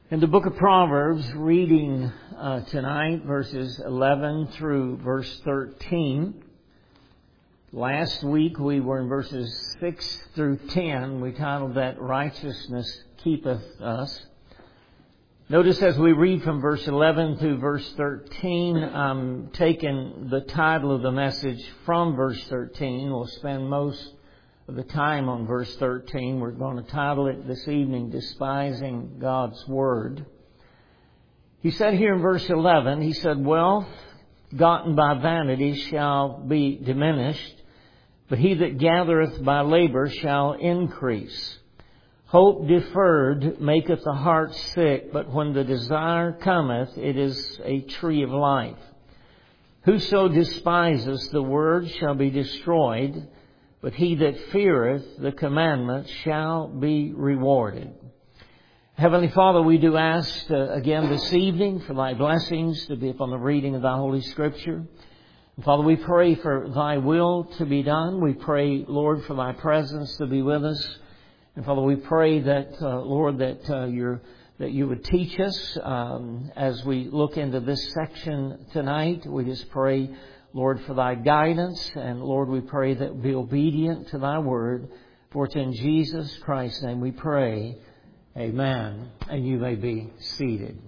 In the book of Proverbs, reading tonight, verses 11 through verse 13. Last week we were in verses 6 through 10. We titled that, Righteousness Keepeth Us. Notice as we read from verse 11 through verse 13, I'm taking the title of the message from verse 13. We'll spend most of the time on verse 13. We're going to title it this evening, Despising God's Word. He said here in verse 11, he said, Wealth gotten by vanity shall be diminished, but he that gathereth by labor shall increase. Hope deferred maketh the heart sick, but when the desire cometh, it is a tree of life. Whoso despiseth the word shall be destroyed, but he that feareth the commandment shall be rewarded. Heavenly Father, we do ask again this evening for Thy blessings to be upon the reading of Thy Holy Scripture. And Father, we pray for Thy will to be done. We pray, Lord, for Thy presence to be with us. And Father, we pray that, Lord, that you would teach us as we look into this section tonight. We just pray, Lord, for Thy guidance. And Lord, we pray that we'll be obedient to Thy word. For it's in Jesus Christ's name we pray. Amen. And you may be seated.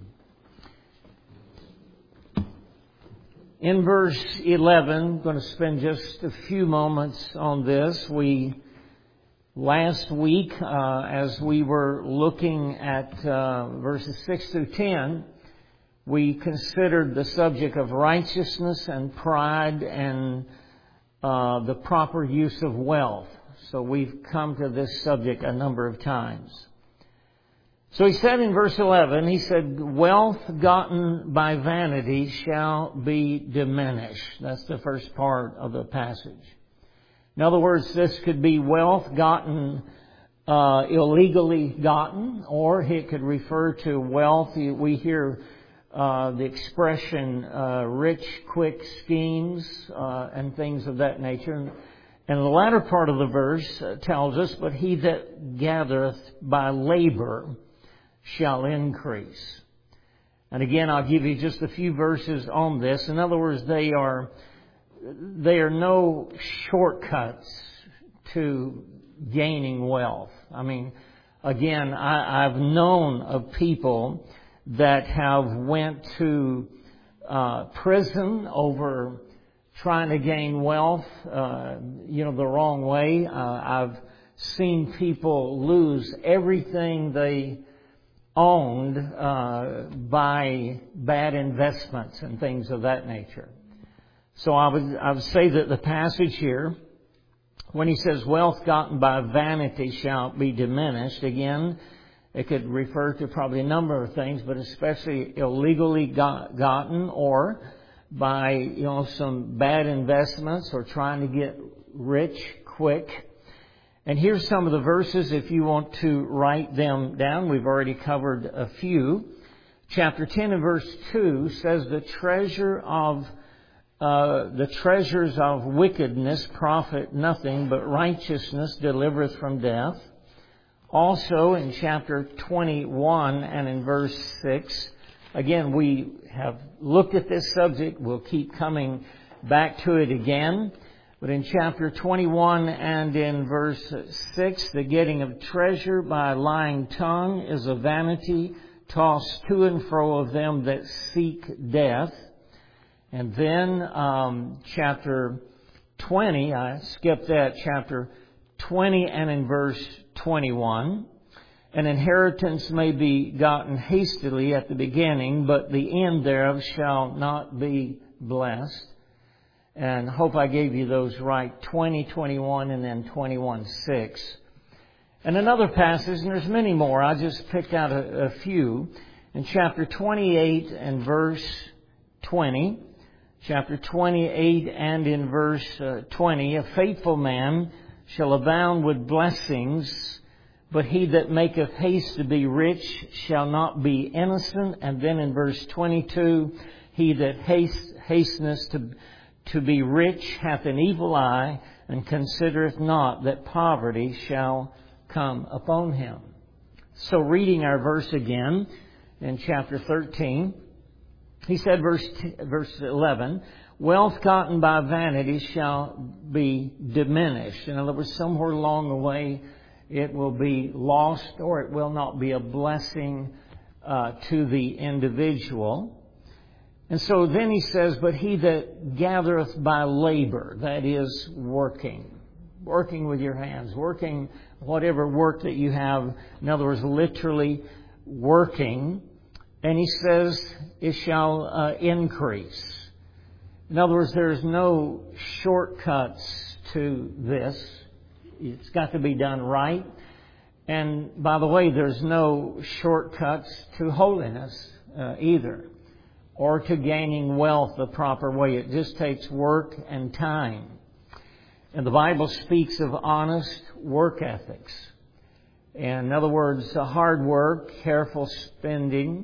In verse 11, I'm going to spend just a few moments on this. Last week, as we were looking at verses 6 through 10, we considered the subject of righteousness and pride and the proper use of wealth. So we've come to this subject a number of times. So he said in verse 11, he said, Wealth gotten by vanity shall be diminished. That's the first part of the passage. In other words, this could be wealth gotten, illegally gotten, or it could refer to wealth. We hear the expression rich, quick schemes and things of that nature. And the latter part of the verse tells us, But he that gathereth by labor shall increase. And again, I'll give you just a few verses on this. In other words, they are no shortcuts to gaining wealth. I mean, again, I've known of people that have went to prison over trying to gain wealth, the wrong way. I've seen people lose everything they owned by bad investments and things of that nature. So I would say that the passage here, when he says wealth gotten by vanity shall be diminished, again, it could refer to probably a number of things, but especially illegally gotten or by, some bad investments or trying to get rich quick. And here's some of the verses if you want to write them down. We've already covered a few. Chapter 10 and verse 2 says the treasures of wickedness profit nothing, but righteousness delivereth from death. Also in chapter 21 and in verse 6, again, we have looked at this subject. We'll keep coming back to it again. But in chapter 21 and in verse 6, the getting of treasure by a lying tongue is a vanity tossed to and fro of them that seek death. And then chapter 20, I skipped that, chapter 20 and in verse 21. An inheritance may be gotten hastily at the beginning, but the end thereof shall not be blessed. And hope I gave you those right, 20, 21, and then 21, 6. And another passage, and there's many more, I just picked out a few. In chapter 28 and verse 20, chapter 28 and in verse 20, a faithful man shall abound with blessings, but he that maketh haste to be rich shall not be innocent. And then in verse 22, he that hasteneth to be rich hath an evil eye, and considereth not that poverty shall come upon him. So reading our verse again, in chapter 13. He said, verse 11, wealth gotten by vanity shall be diminished. In other words, somewhere along the way it will be lost, or it will not be a blessing to the individual. And so then he says, but he that gathereth by labor, that is working with your hands, working whatever work that you have, in other words, literally working, and he says it shall increase. In other words, there's no shortcuts to this. It's got to be done right. And by the way, there's no shortcuts to holiness either, or to gaining wealth the proper way. It just takes work and time. And the Bible speaks of honest work ethics. And in other words, hard work, careful spending,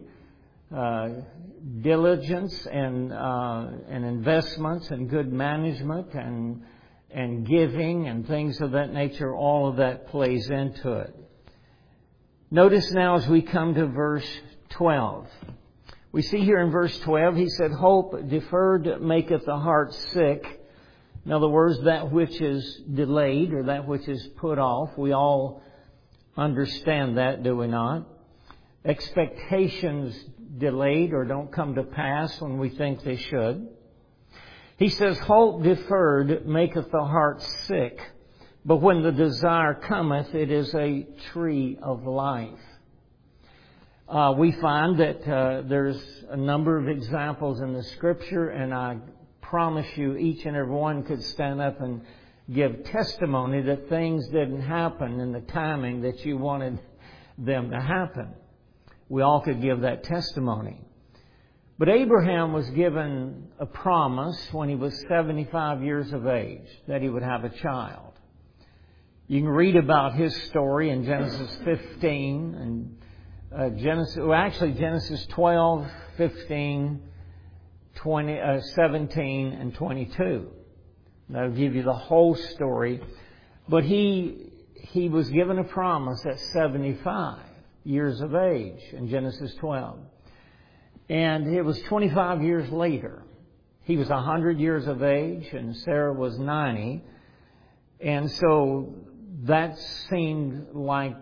diligence and investments and good management and giving and things of that nature, all of that plays into it. Notice now as we come to verse 12. We see here in verse 12, he said, hope deferred maketh the heart sick. In other words, that which is delayed or that which is put off. We all understand that, do we not? Expectations delayed or don't come to pass when we think they should. He says, hope deferred maketh the heart sick, but when the desire cometh, it is a tree of life. We find that there's a number of examples in the Scripture, and I promise you each and every one could stand up and give testimony that things didn't happen in the timing that you wanted them to happen. We all could give that testimony. But Abraham was given a promise when he was 75 years of age that he would have a child. You can read about his story in Genesis 15 and Genesis 12, 15, 17, and 22. That'll give you the whole story. But he was given a promise at 75 years of age in Genesis 12. And it was 25 years later. He was 100 years of age and Sarah was 90. And so that seemed like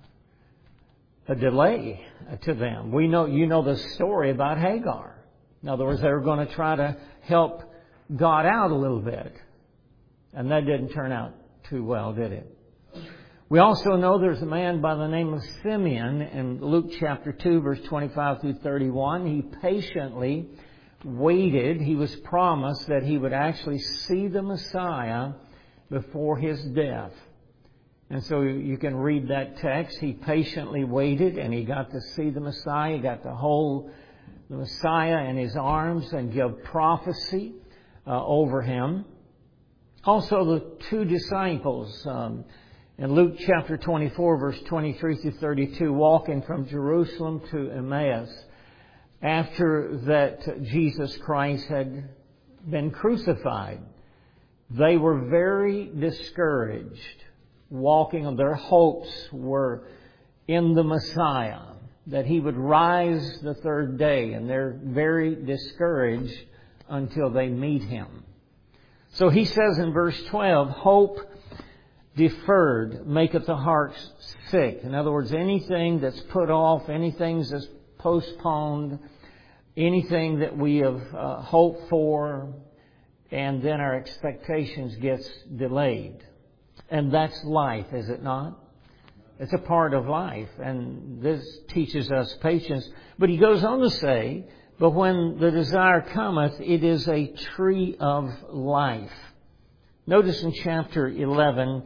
a delay to them. You know the story about Hagar. In other words, they were going to try to help God out a little bit. And that didn't turn out too well, did it? We also know there's a man by the name of Simeon in Luke chapter 2, verse 25 through 31. He patiently waited. He was promised that he would actually see the Messiah before his death. And so you can read that text. He patiently waited and he got to see the Messiah. He got to hold the Messiah in his arms and give prophecy over him. Also the two disciples in Luke chapter 24, verse 23 through 32, walking from Jerusalem to Emmaus after that Jesus Christ had been crucified. They were very discouraged. Their hopes were in the Messiah, that he would rise the third day, and they're very discouraged until they meet him. So he says in verse 12, hope deferred maketh the heart sick. In other words, anything that's put off, anything that's postponed, anything that we have hoped for, and then our expectations gets delayed. And that's life, is it not? It's a part of life, and this teaches us patience. But he goes on to say, but when the desire cometh, it is a tree of life. Notice in chapter 11,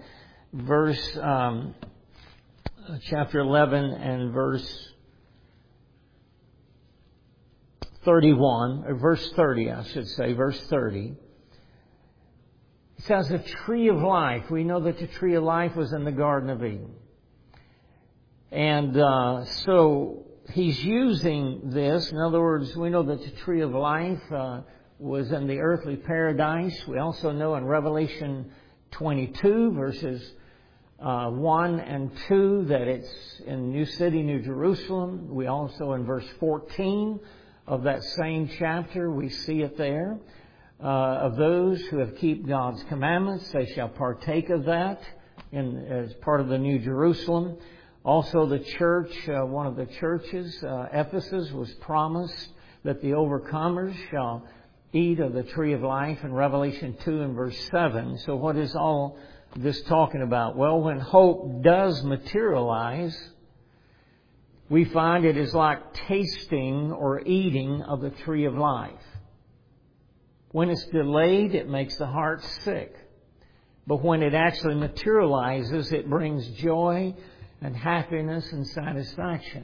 chapter 11 and verse 31, or verse 30, I should say, verse 30. It says the tree of life. We know that the tree of life was in the Garden of Eden. And so he's using this. In other words, we know that the tree of life was in the earthly paradise. We also know in Revelation 22, verses 1 and 2 that it's in New City, New Jerusalem. We also, in verse 14 of that same chapter, we see it there. Of those who have kept God's commandments, they shall partake of that as part of the New Jerusalem. Also the church, one of the churches, Ephesus, was promised that the overcomers shall eat of the tree of life in Revelation 2 and verse 7. So what is all this talking about? Well, when hope does materialize, we find it is like tasting or eating of the tree of life. When it's delayed, it makes the heart sick. But when it actually materializes, it brings joy and happiness and satisfaction.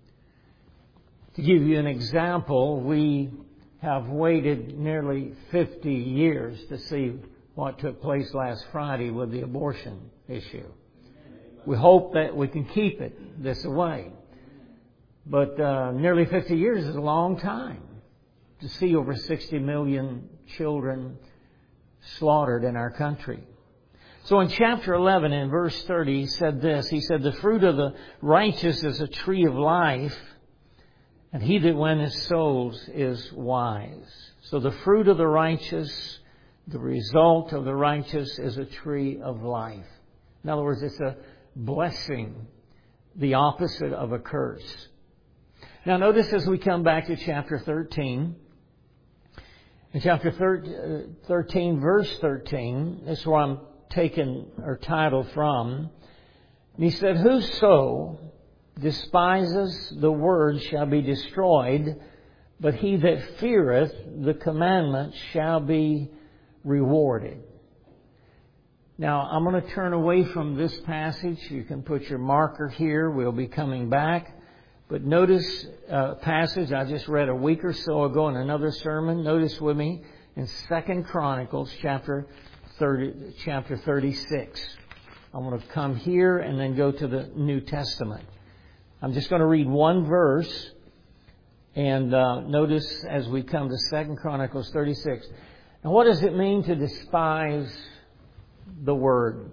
To give you an example, we have waited nearly 50 years to see what took place last Friday with the abortion issue. We hope that we can keep it this way. But nearly 50 years is a long time to see over 60 million children slaughtered in our country. So in chapter 11 in verse 30, he said this. He said, the fruit of the righteous is a tree of life, and he that winneth souls is wise. So the fruit of the righteous, the result of the righteous is a tree of life. In other words, it's a blessing, the opposite of a curse. Now notice as we come back to chapter 13, in chapter 13, verse 13, this is where I'm taken or title from. And he said, whoso despises the word shall be destroyed, but he that feareth the commandment shall be rewarded. Now, I'm going to turn away from this passage. You can put your marker here. We'll be coming back. But notice a passage I just read a week or so ago in another sermon. Notice with me in 2 Chronicles chapter 36. I'm going to come here and then go to the New Testament. I'm just going to read one verse. And notice as we come to 2 Chronicles 36. Now, what does it mean to despise the word?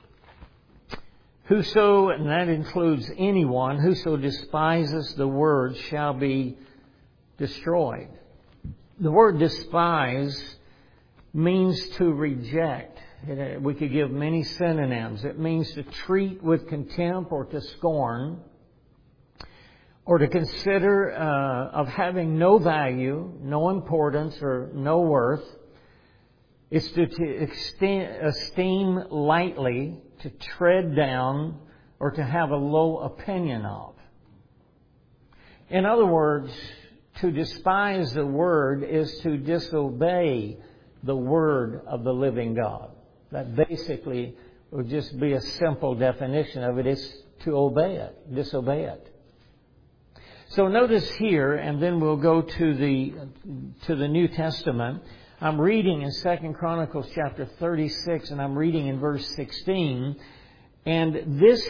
Whoso, and that includes anyone, whoso despises the word shall be destroyed. The word despise means to reject. We could give many synonyms. It means to treat with contempt or to scorn, or to consider of having no value, no importance, or no worth. It's to esteem lightly, to tread down, or to have a low opinion of. In other words, to despise the word is to disobey the word of the living God. That basically would just be a simple definition of it. It's to obey it, disobey it. So notice here, and then we'll go to the New Testament. I'm reading in 2 Chronicles chapter 36, and I'm reading in verse 16. And this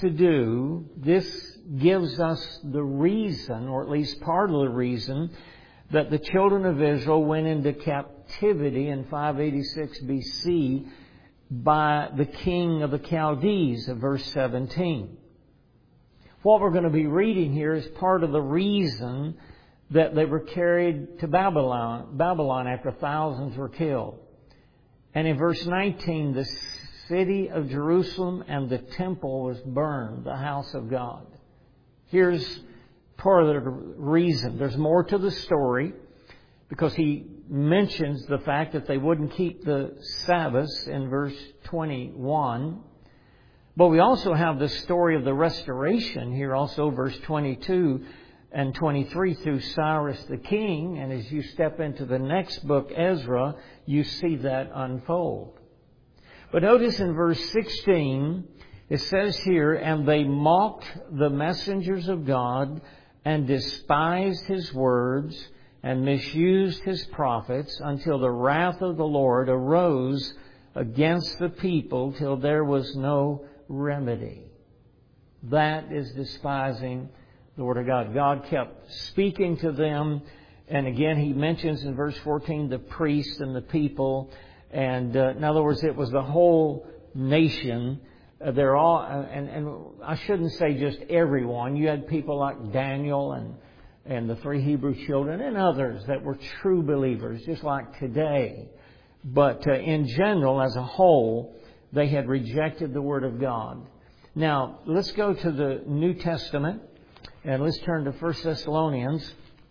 gives us the reason, or at least part of the reason, that the children of Israel went into captivity in 586 BC by the king of the Chaldees, of verse 17. What we're going to be reading here is part of the reason that they were carried to Babylon after thousands were killed. And in verse 19, the city of Jerusalem and the temple was burned, the house of God. Here's part of the reason. There's more to the story, because he mentions the fact that they wouldn't keep the Sabbaths in verse 21. But we also have the story of the restoration here, also verse 22 and 23 through Cyrus the king. And as you step into the next book, Ezra, you see that unfold. But notice in verse 16, it says here, and they mocked the messengers of God and despised his words and misused his prophets until the wrath of the Lord arose against the people till there was no remedy. That is despising the Word of God. God kept speaking to them. And again, he mentions in verse 14 the priests and the people. And in other words, it was the whole nation They're all, and I shouldn't say just everyone. You had people like Daniel and the 3 Hebrew children and others that were true believers, just like today. But in general, as a whole, they had rejected the Word of God. Now, let's go to the New Testament, and let's turn to 1 Thessalonians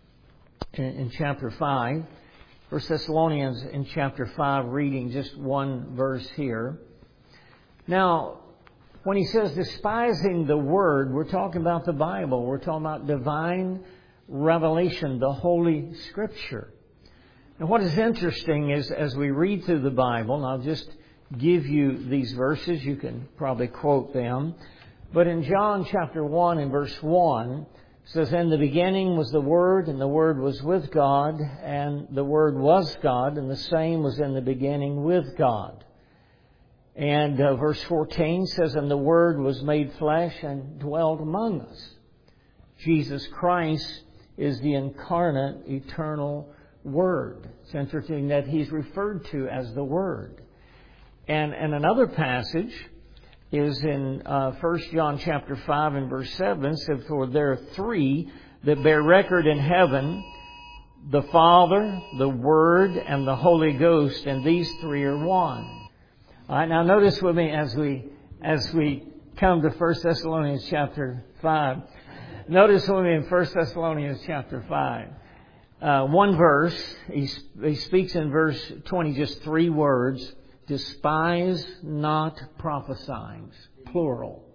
in chapter 5. 1 Thessalonians in chapter 5, reading just one verse here. Now, when he says despising the Word, we're talking about the Bible. We're talking about divine revelation, the Holy Scripture. And what is interesting is as we read through the Bible, and I'll just give you these verses, you can probably quote them. But in John chapter 1 and verse 1, it says, "In the beginning was the Word, and the Word was with God, and the Word was God, and the same was in the beginning with God." And verse 14 says, "And the Word was made flesh and dwelt among us." Jesus Christ is the incarnate, eternal Word. It's interesting that He's referred to as the Word. And another passage is in 1 John chapter 5 and verse 7. It says, "For there are 3 that bear record in heaven, the Father, the Word, and the Holy Ghost, and these 3 are one." All right, now notice with me as we come to 1 Thessalonians chapter 5. Notice with me in 1 Thessalonians chapter 5. One verse, he speaks in verse 20, just 3 words. Despise not prophesying, plural.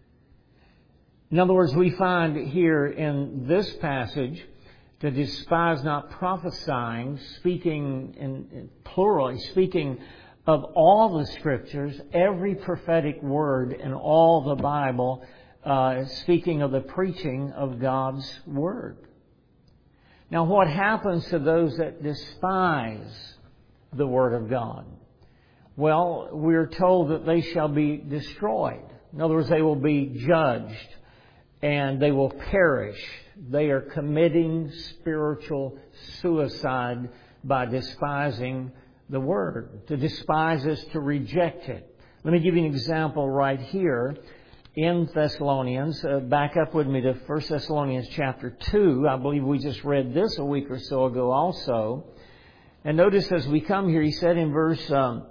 In other words, we find here in this passage to despise not prophesying, speaking in plural, speaking of all the Scriptures, every prophetic word in all the Bible, speaking of the preaching of God's Word. Now, what happens to those that despise the Word of God? Well, we're told that they shall be destroyed. In other words, they will be judged and they will perish. They are committing spiritual suicide by despising the Word. To despise is to reject it. Let me give you an example right here in Thessalonians. Back up with me to 1 Thessalonians chapter 2. I believe we just read this a week or so ago also. And notice as we come here, he said in verse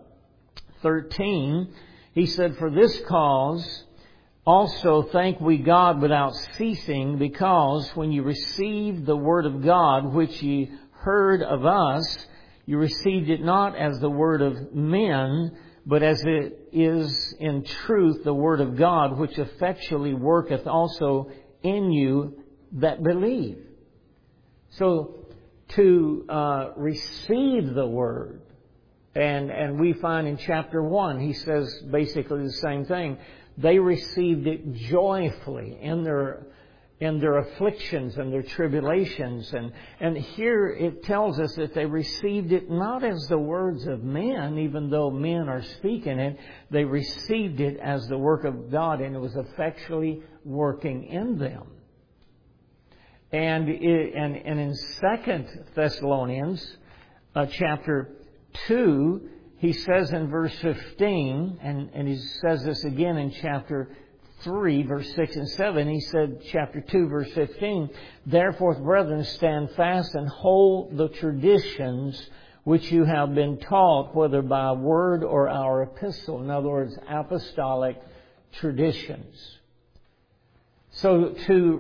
13, he said, "For this cause also thank we God without ceasing, because when you received the Word of God, which ye heard of us, you received it not as the word of men, but as it is in truth the Word of God, which effectually worketh also in you that believe." So to receive the Word, and we find in chapter 1, he says basically the same thing. They received it joyfully in their afflictions and their tribulations. And here it tells us that they received it not as the words of men, even though men are speaking it. They received it as the work of God, and it was effectually working in them. And in 2 Thessalonians chapter 2, he says in verse 15, and he says this again in chapter 3, verse 6 and 7, he said, chapter 2, verse 15, "Therefore, brethren, stand fast and hold the traditions which you have been taught, whether by word or our epistle." In other words, apostolic traditions. So to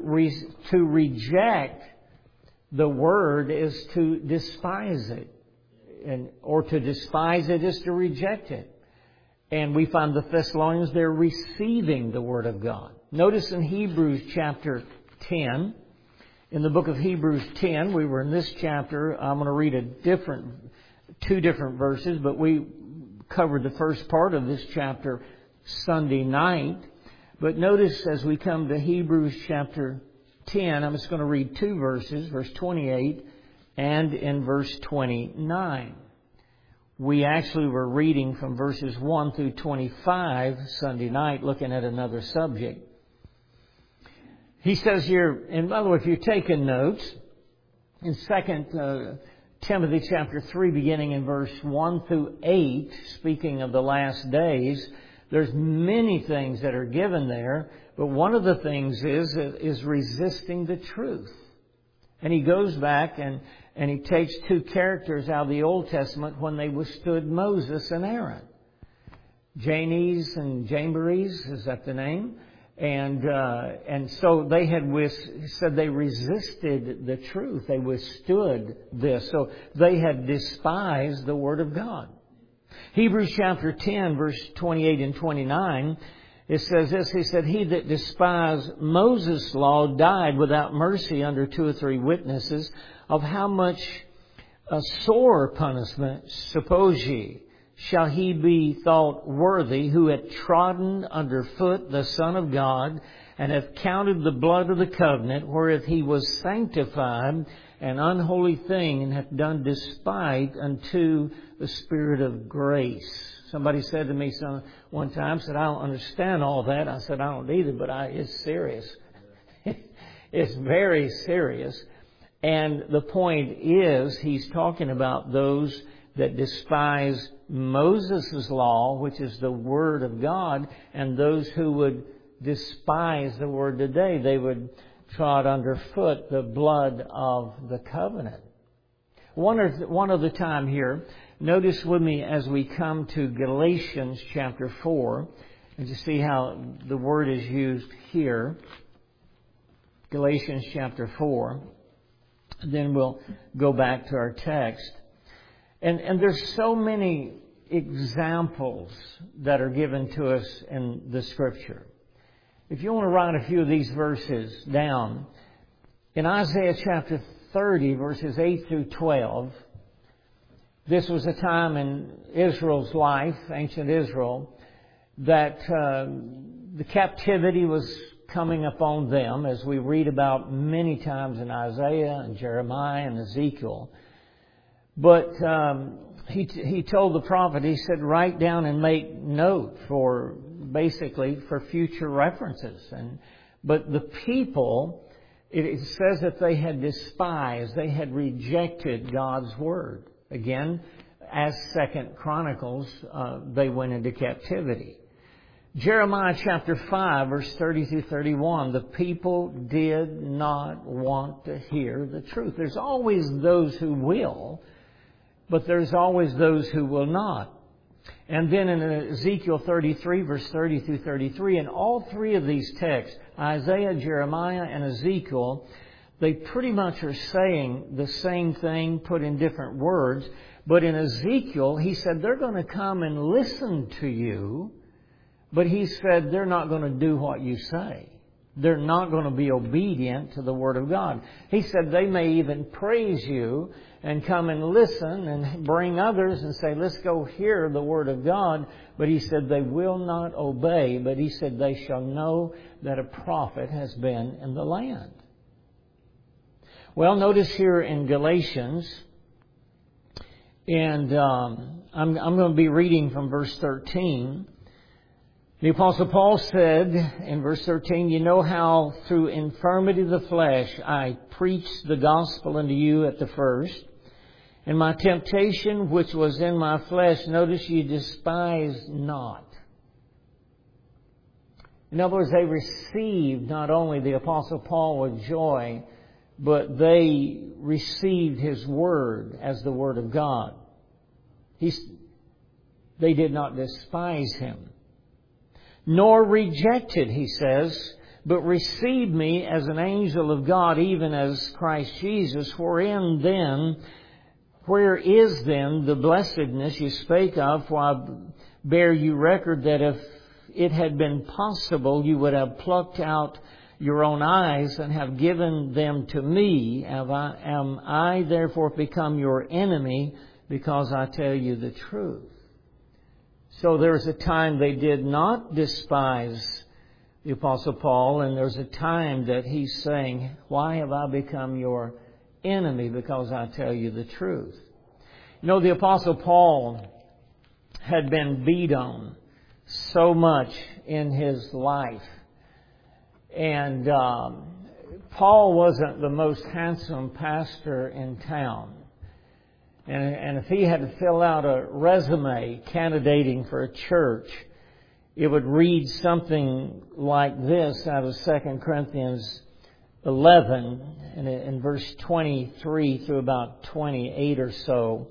reject the Word is to despise it. Or to despise it is to reject it. And we find the Thessalonians, they're receiving the Word of God. Notice in Hebrews chapter 10, in the book of Hebrews 10, we were in this chapter. I'm going to read two different verses, but we covered the first part of this chapter Sunday night. But notice as we come to Hebrews chapter 10, I'm just going to read 2 verses, verse 28 and in verse 29. We actually were reading from verses 1 through 25 Sunday night, looking at another subject. He says here, and by the way, if you're taking notes, in 2 Timothy chapter 3, beginning in verse 1 through 8, speaking of the last days, There's many things that are given there, but one of the things is resisting the truth. And he goes back and he takes two characters out of the Old Testament when they withstood Moses and Aaron. Jannes and Jambres, is that the name? And so they said they resisted the truth. They withstood this. So they had despised the Word of God. Hebrews chapter 10, verse 28 and 29, it says this. He said, "He that despised Moses' law died without mercy under 2 or 3 witnesses. Of how much a sore punishment, suppose ye, shall he be thought worthy who hath trodden under foot the Son of God, and hath counted the blood of the covenant, wherewith he was sanctified, an unholy thing, and hath done despite unto the Spirit of grace." Somebody said to me one time, said, "I don't understand all that." I said, "I don't either, but it's serious." It's very serious. And the point is, he's talking about those that despise Moses' law, which is the Word of God, and those who would despise the Word today. They would trod underfoot the blood of the covenant. One other time here, notice with me as we come to Galatians chapter 4, and to see how the word is used here. Galatians chapter 4. Then we'll go back to our text. And there's so many examples that are given to us in the Scripture. If you want to write a few of these verses down, in Isaiah chapter 30, verses 8 through 12, this was a time in Israel's life, ancient Israel, that the captivity was coming upon them, as we read about many times in Isaiah and Jeremiah and Ezekiel. But he told the prophet, he said, write down and make note for future references. But the people, it says that they had despised, they had rejected God's Word. Again, as 2 Chronicles, they went into captivity. Jeremiah chapter 5, verse 30 through 31, the people did not want to hear the truth. There's always those who will, but there's always those who will not. And then in Ezekiel 33, verse 30 through 33, in all three of these texts, Isaiah, Jeremiah, and Ezekiel, they pretty much are saying the same thing, put in different words. But in Ezekiel, he said, they're going to come and listen to you. But he said, they're not going to do what you say. They're not going to be obedient to the Word of God. He said, they may even praise you and come and listen and bring others and say, let's go hear the Word of God. But he said, they will not obey. But he said, they shall know that a prophet has been in the land. Well, notice here in Galatians, and I'm going to be reading from verse 13. The Apostle Paul said in verse 13, you know how through infirmity of the flesh I preached the gospel unto you at the first. And my temptation which was in my flesh, notice ye despised not. In other words, they received not only the Apostle Paul with joy, but they received his word as the Word of God. They did not despise him. Nor rejected, he says, but received me as an angel of God, even as Christ Jesus. Where is then the blessedness you spake of? For I bear you record that if it had been possible, you would have plucked out your own eyes and have given them to me. Am I therefore become your enemy because I tell you the truth? So there's a time they did not despise the Apostle Paul, and there's a time that he's saying, why have I become your enemy? Because I tell you the truth. You know, the Apostle Paul had been beat on so much in his life. And Paul wasn't the most handsome pastor in town. And if he had to fill out a resume candidating for a church, it would read something like this out of 2 Corinthians 11, in verse 23 through about 28 or so.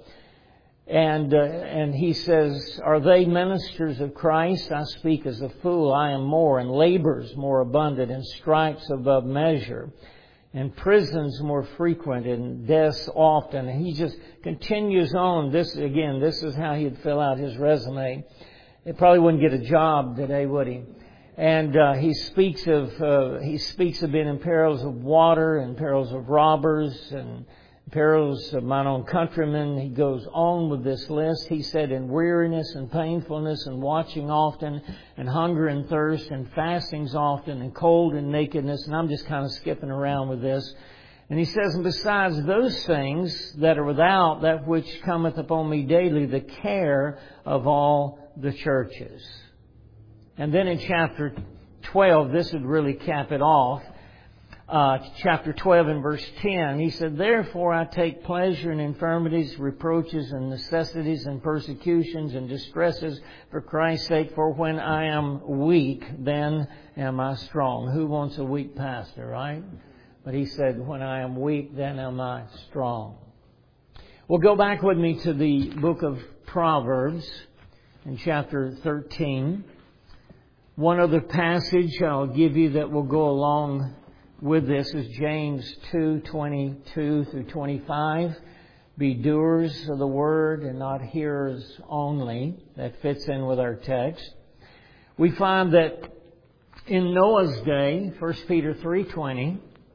And he says, "Are they ministers of Christ? I speak as a fool. I am more, and labors more abundant, and stripes above measure, and prisons more frequent, and deaths often." And he just continues on. This is how he'd fill out his resume. He probably wouldn't get a job today, would he? And he speaks of being in perils of water, and perils of robbers, and perils of mine own countrymen. He goes on with this list. He said, "In weariness and painfulness, and watching often, and hunger and thirst, and fastings often, and cold and nakedness." And I'm just kind of skipping around with this. And he says, "And besides those things that are without, that which cometh upon me daily, the care of all the churches." And then in chapter 12, this would really cap it off. Chapter 12 and verse 10, he said, "Therefore I take pleasure in infirmities, reproaches, and necessities, and persecutions, and distresses for Christ's sake. For when I am weak, then am I strong." Who wants a weak pastor, right? But he said, "When I am weak, then am I strong." Well, go back with me to the book of Proverbs in chapter 13. One other passage I'll give you that will go along with this is James 2:22 through 25. "Be doers of the word and not hearers only." That fits in with our text. We find that in Noah's day, 1 Peter 3:20,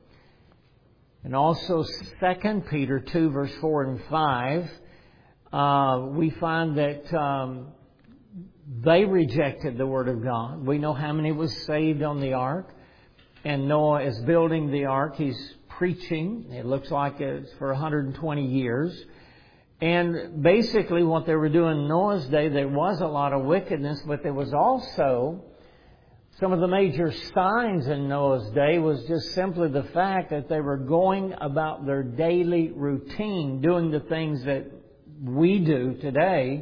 and also 2 Peter 2 verse 4 and 5, we find that they rejected the Word of God. We know how many was saved on the ark. And Noah is building the ark. He's preaching. It looks like it's for 120 years. And basically what they were doing in Noah's day, there was a lot of wickedness, but there was also some of the major signs in Noah's day was just simply the fact that they were going about their daily routine, doing the things that we do today,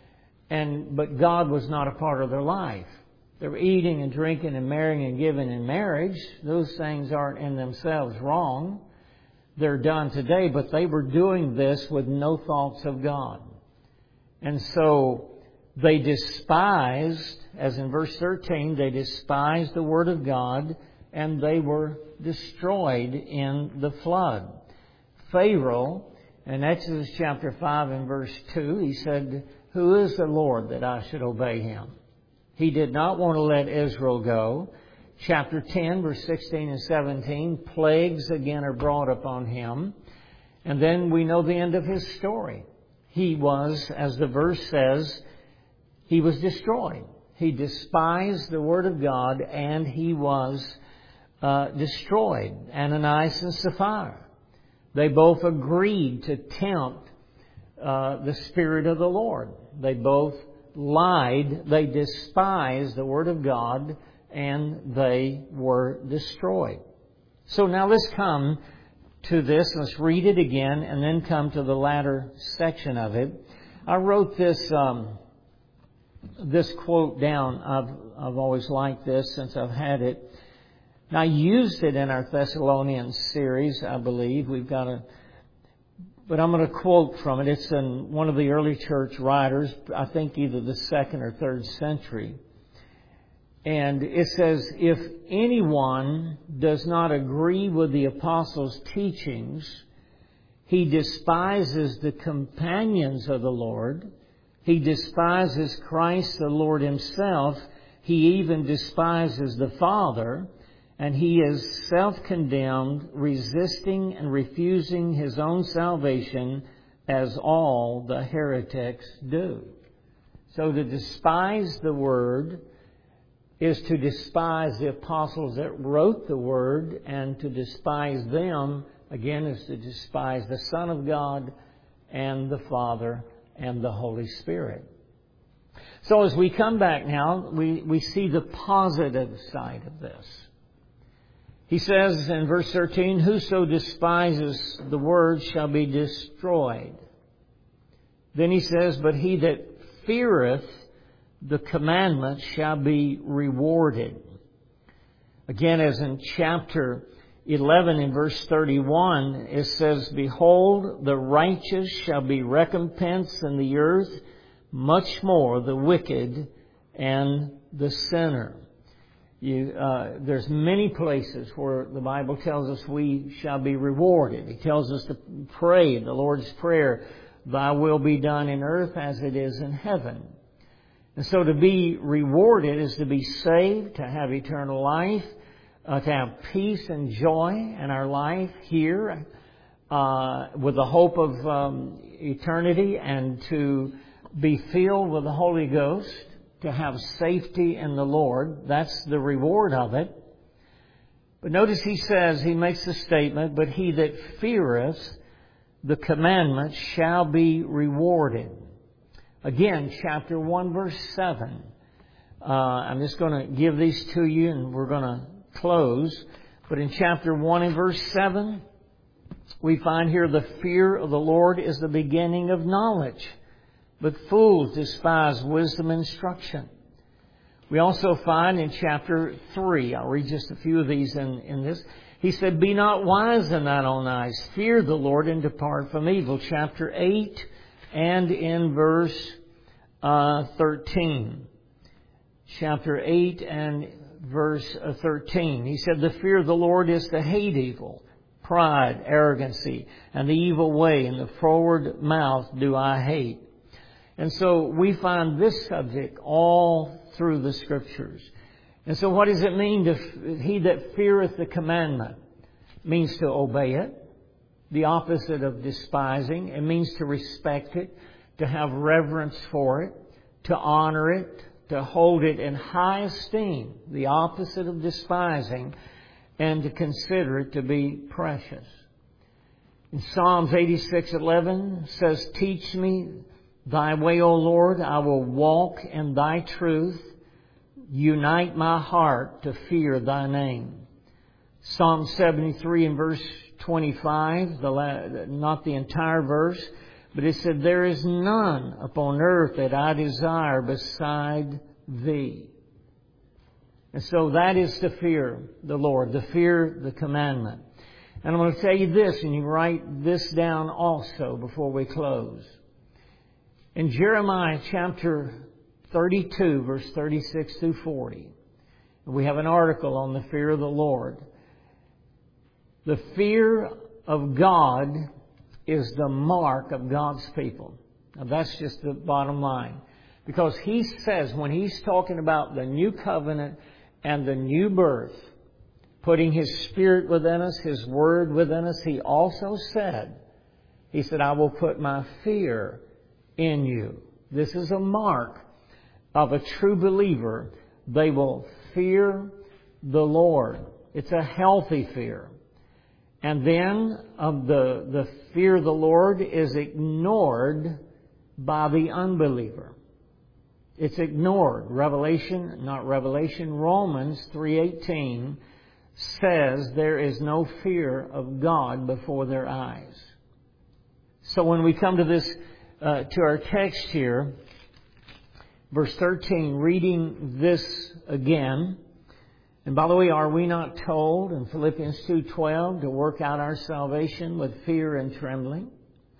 but God was not a part of their life. They were eating and drinking and marrying and giving in marriage. Those things aren't in themselves wrong. They're done today, but they were doing this with no thoughts of God. And so they despised, as in verse 13, they despised the Word of God, and they were destroyed in the flood. Pharaoh, in Exodus chapter 5 and verse 2, he said, "Who is the Lord that I should obey Him?" He did not want to let Israel go. Chapter 10, verse 16 and 17, plagues again are brought upon him. And then we know the end of his story. He was, as the verse says, he was destroyed. He despised the Word of God, and he was destroyed. Ananias and Sapphira, they both agreed to tempt the Spirit of the Lord. They both lied. They despised the Word of God, and they were destroyed. So now let's come to this. Let's read it again and then come to the latter section of it. I wrote this quote down. I've always liked this since I've had it. And I used it in our Thessalonians series, I believe. But I'm going to quote from it. It's in one of the early church writers, I think either the 2nd or 3rd century. And it says, "If anyone does not agree with the apostles' teachings, he despises the companions of the Lord. He despises Christ the Lord Himself. He even despises the Father. And he is self-condemned, resisting and refusing his own salvation, as all the heretics do." So to despise the Word is to despise the apostles that wrote the Word, and to despise them, again, is to despise the Son of God and the Father and the Holy Spirit. So as we come back now, we see the positive side of this. He says in verse 13, "Whoso despises the word shall be destroyed." Then he says, "But he that feareth the commandments shall be rewarded. Again, as in chapter 11 in verse 31, it says, Behold, the righteous shall be recompensed in the earth, much more the wicked and the sinner. There's many places where the Bible tells us we shall be rewarded. It tells us to pray the Lord's Prayer, Thy will be done in earth as it is in heaven. And so to be rewarded is to be saved, to have eternal life, to have peace and joy in our life here with the hope of eternity, and to be filled with the Holy Ghost, to have safety in the Lord. That's the reward of it. But notice he makes the statement, But he that feareth the commandments shall be rewarded. Again, chapter 1, verse 7. I'm just going to give these to you and we're going to close. But in chapter 1 and verse 7, we find here the fear of the Lord is the beginning of knowledge, but fools despise wisdom and instruction. We also find in chapter 3, I'll read just a few of these in this. He said, Be not wise in thine own eyes. Fear the Lord and depart from evil. Chapter 8 and in verse 13. Chapter 8 and verse 13. He said, The fear of the Lord is to hate evil, pride, arrogancy, and the evil way, and the froward mouth do I hate. And so we find this subject all through the Scriptures. And so what does it mean he that feareth the commandment? It means to obey it. The opposite of despising. It means to respect it, to have reverence for it, to honor it, to hold it in high esteem. The opposite of despising, and to consider it to be precious. In Psalms 86:11 says, Teach me Thy way, O Lord, I will walk in Thy truth. Unite my heart to fear Thy name. Psalm 73 and verse 25, not the entire verse, but it said, There is none upon earth that I desire beside Thee. And so that is to fear the Lord, to fear the commandment. And I'm going to tell you this, and you write this down also before we close. In Jeremiah chapter 32, verse 36 through 40, we have an article on the fear of the Lord. The fear of God is the mark of God's people. Now that's just the bottom line. Because He says, when He's talking about the new covenant and the new birth, putting His Spirit within us, His Word within us, He also said, He said, I will put my fear in you. This is a mark of a true believer. They will fear the Lord. It's a healthy fear. And then the fear of the Lord is ignored by the unbeliever. It's ignored. Romans 3:18 says there is no fear of God before their eyes. So when we come to this, to our text here, verse 13, reading this again. And by the way, are we not told in Philippians 2:12 to work out our salvation with fear and trembling?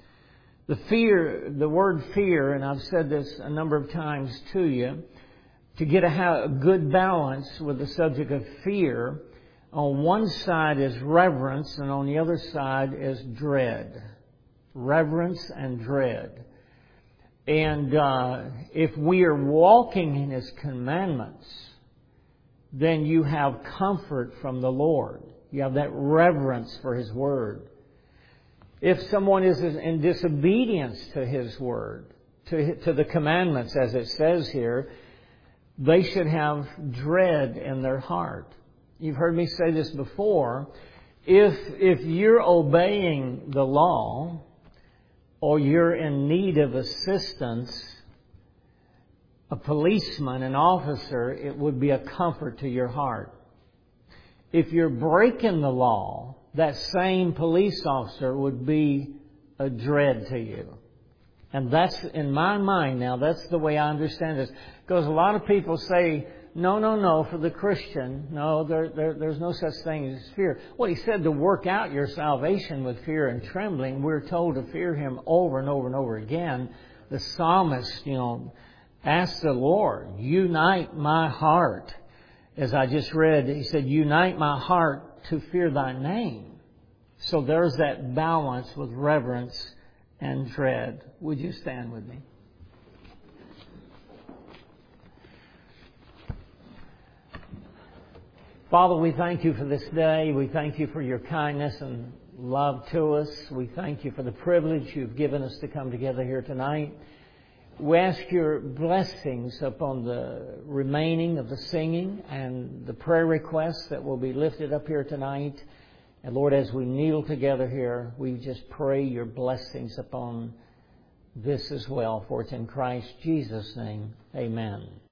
The word fear, and I've said this a number of times to you, to get a good balance with the subject of fear, on one side is reverence and on the other side is dread. Reverence and dread. And if we are walking in His commandments, then you have comfort from the Lord. You have that reverence for His Word. If someone is in disobedience to His Word, to the commandments as it says here, they should have dread in their heart. You've heard me say this before. If you're obeying the law, or you're in need of assistance, a policeman, an officer, it would be a comfort to your heart. If you're breaking the law, that same police officer would be a dread to you. And that's, in my mind now, that's the way I understand this. Because a lot of people say, no, for the Christian, no, there's no such thing as fear. Well, He said to work out your salvation with fear and trembling. We're told to fear Him over and over and over again. The psalmist, asked the Lord, unite my heart. As I just read, he said, unite my heart to fear Thy name. So there's that balance with reverence and dread. Would you stand with me? Father, we thank You for this day. We thank You for Your kindness and love to us. We thank You for the privilege You've given us to come together here tonight. We ask Your blessings upon the remaining of the singing and the prayer requests that will be lifted up here tonight. And Lord, as we kneel together here, we just pray Your blessings upon this as well. For it's in Christ Jesus' name. Amen.